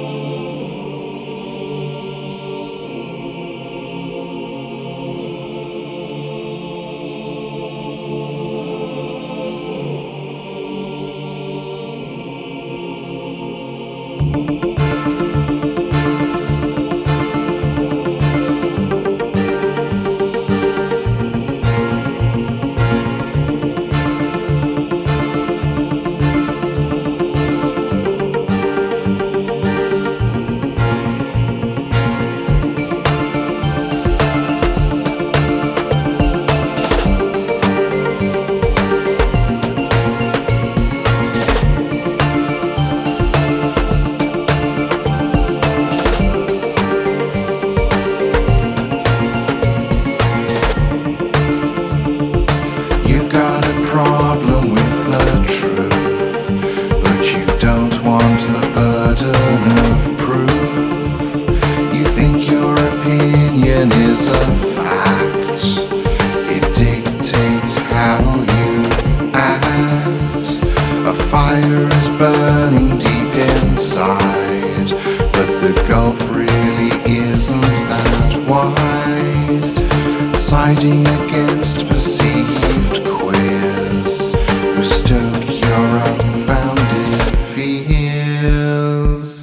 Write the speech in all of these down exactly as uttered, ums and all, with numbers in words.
Is a fact. It dictates how you act. A fire is burning deep inside, but the gulf really isn't that wide. Siding against perceived queers who stoke your unfounded fears.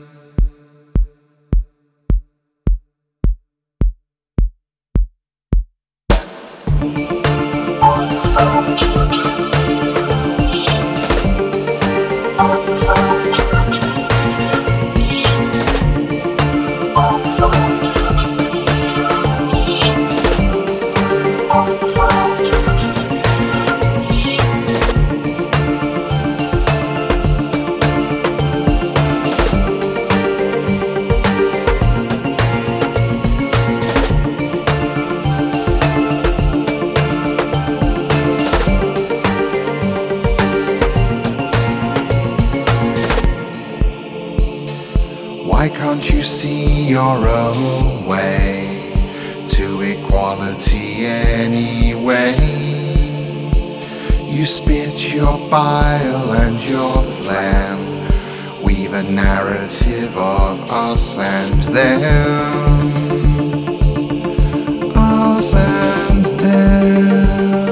Why can't you see your own way to equality anyway? You spit your bile and your phlegm, weave a narrative of us and them, us and them.